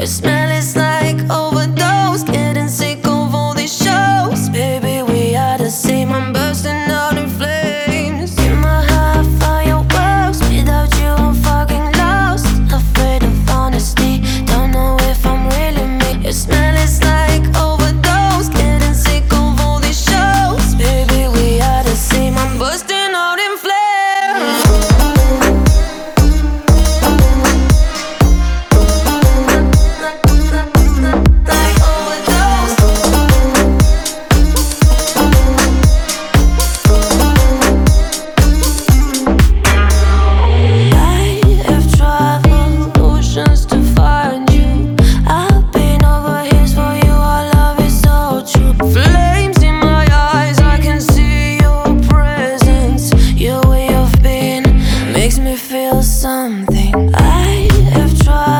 Your smell is like overdose, getting sick of all these shows. Baby, we are the same, I'm bursting out in flames. In my heart, fireworks, without you I'm fucking lost. Afraid of honesty, don't know if I'm really me. Your smell is like overdose, getting sick of all these shows. Baby, we are the same, I'm bursting out in flames. To find you, I've been over hills for you. Our love is so true. Flames in my eyes, I can see your presence. Your way of being makes me feel something. I have tried